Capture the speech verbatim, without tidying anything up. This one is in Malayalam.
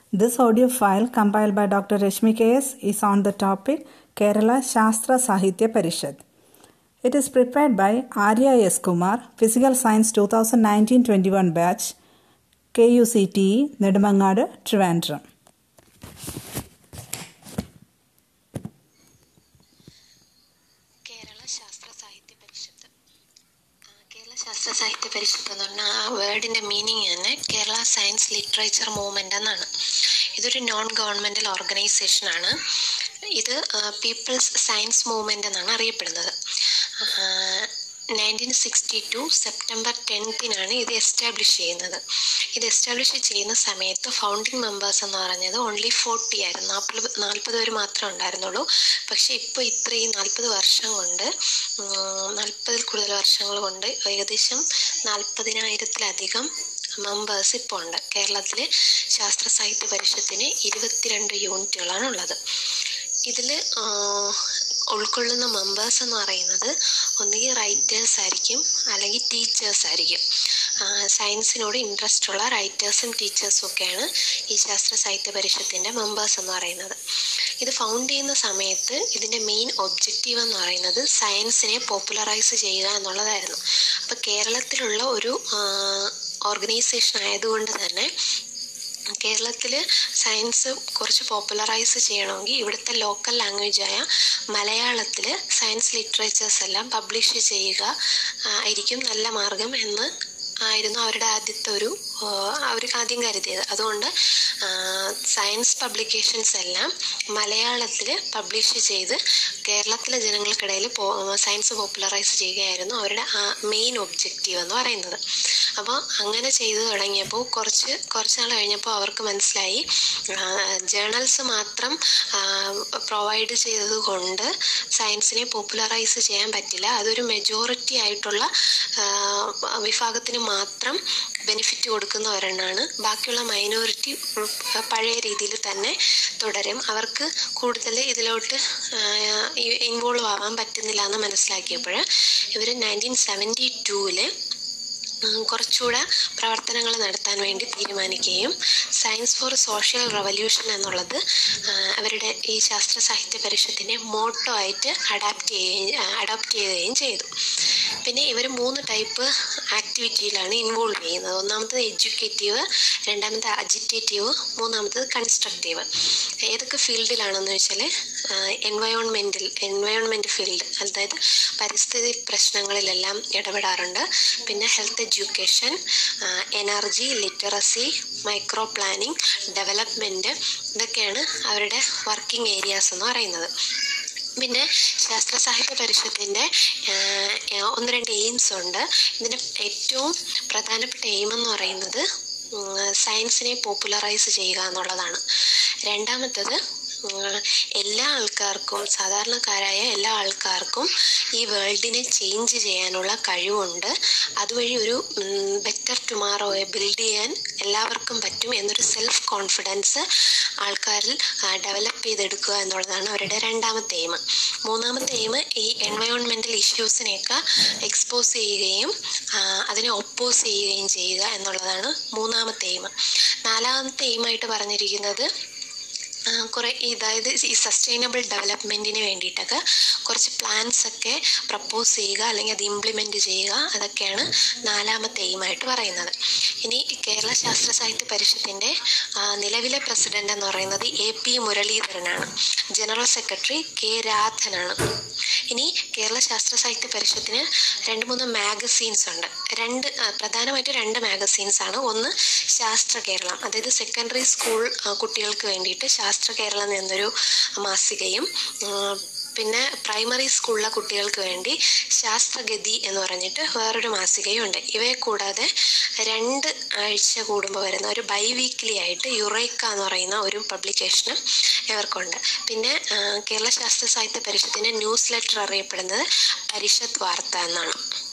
This audio file compiled by Doctor Rashmi K S is on the topic Kerala Shastra Sahitya Parishad. It is prepared by Arya S. Kumar, Physical Science twenty nineteen twenty-one batch, K U C T E, Nedumangadu, Trivandrum. Kerala ശാസ്ത്ര സാഹിത്യ പരിഷത്ത്. കേരള ശാസ്ത്ര സാഹിത്യ പരിഷത്ത് എന്ന് പറഞ്ഞാൽ ആ വേർഡിൻ്റെ മീനിങ് തന്നെ കേരള സയൻസ് ലിറ്ററേച്ചർ മൂവ്മെൻ്റ് എന്നാണ്. ഇതൊരു നോൺ ഗവൺമെൻറ്റൽ ഓർഗനൈസേഷനാണ്. ഇത് പീപ്പിൾസ് സയൻസ് മൂവ്മെൻ്റ് എന്നാണ് അറിയപ്പെടുന്നത്. നയൻറ്റീൻ സിക്സ്റ്റി ടു സെപ്റ്റംബർ ടെൻത്തിനാണ് ഇത് എസ്റ്റാബ്ലിഷ് ചെയ്യുന്നത്. ഇത് എസ്റ്റാബ്ലിഷ് ചെയ്യുന്ന സമയത്ത് ഫൗണ്ടിങ് മെമ്പേഴ്സ് എന്ന് പറഞ്ഞത് ഓൺലി ഫോർട്ടി ആയിരുന്നു. നാൽപ്പത് നാൽപ്പത് പേര് മാത്രമേ ഉണ്ടായിരുന്നുള്ളൂ. പക്ഷേ ഇപ്പോൾ ഇത്രയും നാൽപ്പത് വർഷം കൊണ്ട് നാൽപ്പതിൽ കൂടുതൽ വർഷങ്ങൾ കൊണ്ട് ഏകദേശം നാൽപ്പതിനായിരത്തിലധികം മെമ്പേഴ്സ് ഇപ്പോൾ ഉണ്ട്. കേരളത്തിൽ ശാസ്ത്ര സാഹിത്യ പരിഷത്തിന് ഇരുപത്തിരണ്ട് യൂണിറ്റുകളാണ് ഉള്ളത്. ഇതിൽ ഉൾക്കൊള്ളുന്ന മെമ്പേഴ്സ് എന്ന് പറയുന്നത് ഒന്നുകിൽ റൈറ്റേഴ്സ് ആയിരിക്കും, അല്ലെങ്കിൽ ടീച്ചേഴ്സ് ആയിരിക്കും. സയൻസിനോട് ഇൻട്രസ്റ്റ് ഉള്ള റൈറ്റേഴ്സും ടീച്ചേഴ്സും ഒക്കെയാണ് ഈ ശാസ്ത്ര സാഹിത്യ പരിഷത്തിൻ്റെ മെമ്പേഴ്സ് എന്ന് പറയുന്നത്. ഇത് ഫൗണ്ട് ചെയ്യുന്ന സമയത്ത് ഇതിൻ്റെ മെയിൻ ഒബ്ജക്റ്റീവ് എന്ന് പറയുന്നത് സയൻസിനെ പോപ്പുലറൈസ് ചെയ്യുക എന്നുള്ളതായിരുന്നു. അപ്പോൾ കേരളത്തിലുള്ള ഒരു ഓർഗനൈസേഷൻ ആയതുകൊണ്ട് തന്നെ കേരളത്തിൽ സയൻസ് കുറച്ച് പോപ്പുലറൈസ് ചെയ്യണമെങ്കിൽ ഇവിടുത്തെ ലോക്കൽ ലാംഗ്വേജായ മലയാളത്തിൽ സയൻസ് ലിറ്ററേച്ചേഴ്സ് എല്ലാം പബ്ലിഷ് ചെയ്യുക ആയിരിക്കും നല്ല മാർഗം എന്ന് ആയിരുന്നു അവരുടെ ആദ്യത്തെ ഒരു അവർക്ക് ആദ്യം കരുതിയത്. അതുകൊണ്ട് സയൻസ് പബ്ലിക്കേഷൻസ് എല്ലാം മലയാളത്തിൽ പബ്ലിഷ് ചെയ്ത് കേരളത്തിലെ ജനങ്ങൾക്കിടയിൽ സയൻസ് പോപ്പുലറൈസ് ചെയ്യുകയായിരുന്നു അവരുടെ ആ മെയിൻ ഒബ്ജക്റ്റീവ് എന്ന് പറയുന്നത്. അപ്പോൾ അങ്ങനെ ചെയ്തു തുടങ്ങിയപ്പോൾ കുറച്ച് കുറച്ച് നാൾ കഴിഞ്ഞപ്പോൾ അവർക്ക് മനസ്സിലായി ജേണൽസ് മാത്രം പ്രൊവൈഡ് ചെയ്തത് കൊണ്ട് സയൻസിനെ പോപ്പുലറൈസ് ചെയ്യാൻ പറ്റില്ല. അതൊരു മെജോറിറ്റി ആയിട്ടുള്ള വിഭാഗത്തിന് മാത്രം ബെനിഫിറ്റ് കൊടുക്കുന്ന ഒരെണ്ണമാണ്. ബാക്കിയുള്ള മൈനോറിറ്റി പഴയ രീതിയിൽ തന്നെ തുടരും. അവർക്ക് കൂടുതൽ ഇതിലോട്ട് ഇൻവോൾവ് ആവാൻ പറ്റുന്നില്ല എന്ന് മനസ്സിലാക്കിയപ്പോൾ ഇവർ നയൻറ്റീൻ സെവൻറ്റി ടൂവിൽ കുറച്ചുകൂടെ പ്രവർത്തനങ്ങൾ നടത്താൻ വേണ്ടി തീരുമാനിക്കുകയും സയൻസ് ഫോർ സോഷ്യൽ റവല്യൂഷൻ എന്നുള്ളത് അവരുടെ ഈ ശാസ്ത്ര സാഹിത്യ പരിഷത്തിൻ്റെ മോട്ടോ ആയിട്ട് അഡാപ്റ്റ് ചെയ്യുകയും അഡോപ്റ്റ് ചെയ്യുകയും ചെയ്തു. പിന്നെ ഇവർ മൂന്ന് ടൈപ്പ് ആക്ടിവിറ്റിയിലാണ് ഇൻവോൾവ് ചെയ്യുന്നത്. ഒന്നാമത്തത് എഡ്യൂക്കേറ്റീവ്, രണ്ടാമത്തെ അജിറ്റേറ്റീവ്, മൂന്നാമത്തത് കൺസ്ട്രക്റ്റീവ്. ഏതൊക്കെ ഫീൽഡിലാണെന്ന് വെച്ചാൽ എൻവയോൺമെൻറ്റിൽ എൻവയോൺമെൻറ്റ് ഫീൽഡ്, അതായത് പരിസ്ഥിതി പ്രശ്നങ്ങളിലെല്ലാം ഇടപെടാറുണ്ട്. പിന്നെ health education, energy, literacy, micro planning, development, ഇതൊക്കെയാണ് അവരുടെ വർക്കിംഗ് ഏരിയാസ് എന്ന് പറയുന്നത്. പിന്നെ ശാസ്ത്ര സാഹിത്യ പരിഷത്തിൻ്റെ ഒന്ന് രണ്ട് എയിംസ് ഉണ്ട്. ഇതിൻ്റെ ഏറ്റവും പ്രധാനപ്പെട്ട എയിം എന്ന് പറയുന്നത് സയൻസിനെ പോപ്പുലറൈസ് ചെയ്യുക എന്നുള്ളതാണ്. രണ്ടാമത്തത് എല്ലാ ആൾക്കാർക്കും, സാധാരണക്കാരായ എല്ലാ ആൾക്കാർക്കും ഈ വേൾഡിനെ ചേഞ്ച് ചെയ്യാനുള്ള കഴിവുണ്ട്. അതുവഴി ഒരു ബെറ്റർ ടുമാറോയെ ബിൽഡ് ചെയ്യാൻ എല്ലാവർക്കും പറ്റും എന്നൊരു സെൽഫ് കോൺഫിഡൻസ് ആൾക്കാരിൽ ഡെവലപ്പ് ചെയ്തെടുക്കുക എന്നുള്ളതാണ് അവരുടെ രണ്ടാമത്തെ എയിം. മൂന്നാമത്തെ എയിം ഈ എൻവയോൺമെൻറ്റൽ ഇഷ്യൂസിനെയൊക്കെ എക്സ്പോസ് ചെയ്യുകയും അതിനെ ഒപ്പോസ് ചെയ്യുകയും ചെയ്യുക എന്നുള്ളതാണ് മൂന്നാമത്തെ എയിം. നാലാമത്തെ എയിമായിട്ട് പറഞ്ഞിരിക്കുന്നത് കുറേ അതായത് ഈ സസ്റ്റൈനബിൾ ഡെവലപ്മെൻറ്റിന് വേണ്ടിയിട്ടൊക്കെ കുറച്ച് പ്ലാൻസ് ഒക്കെ പ്രപ്പോസ് ചെയ്യുക, അല്ലെങ്കിൽ അത് ഇംപ്ലിമെൻറ്റ് ചെയ്യുക, അതൊക്കെയാണ് നാലാമത്തെ എയിമായിട്ട് പറയുന്നത്. ഇനി കേരള ശാസ്ത്ര സാഹിത്യ പരിഷത്തിൻ്റെ നിലവിലെ പ്രസിഡന്റ് എന്ന് പറയുന്നത് എ പി മുരളീധരനാണ്. ജനറൽ സെക്രട്ടറി കെ രാധനാണ്. ഇനി കേരള ശാസ്ത്ര സാഹിത്യ പരിഷത്തിന് രണ്ട് മൂന്ന് മാഗസീൻസ് ഉണ്ട്. രണ്ട് പ്രധാനമായിട്ട് രണ്ട് മാഗസീൻസ് ആണ്. ഒന്ന് ശാസ്ത്ര കേരളം, അതായത് സെക്കൻഡറി സ്കൂൾ കുട്ടികൾക്ക് വേണ്ടിയിട്ട് ശാസ്ത്ര കേരളം എന്നൊരു മാസികയും, പിന്നെ പ്രൈമറി സ്കൂളിലെ കുട്ടികൾക്ക് വേണ്ടി ശാസ്ത്രഗതി എന്ന് പറഞ്ഞിട്ട് വേറൊരു മാസികയും ഉണ്ട്. ഇവയെ കൂടാതെ രണ്ട് ആഴ്ച കൂടുമ്പോൾ വരുന്ന ഒരു ബൈ വീക്ക്ലി ആയിട്ട് യുറേക്ക എന്ന് പറയുന്ന ഒരു പബ്ലിക്കേഷനും ഇവർക്കുണ്ട്. പിന്നെ കേരള ശാസ്ത്ര സാഹിത്യ പരിഷത്തിൻ്റെ ന്യൂസ് ലെറ്റർ അറിയപ്പെടുന്നത് പരിഷത്ത് വാർത്ത എന്നാണ്.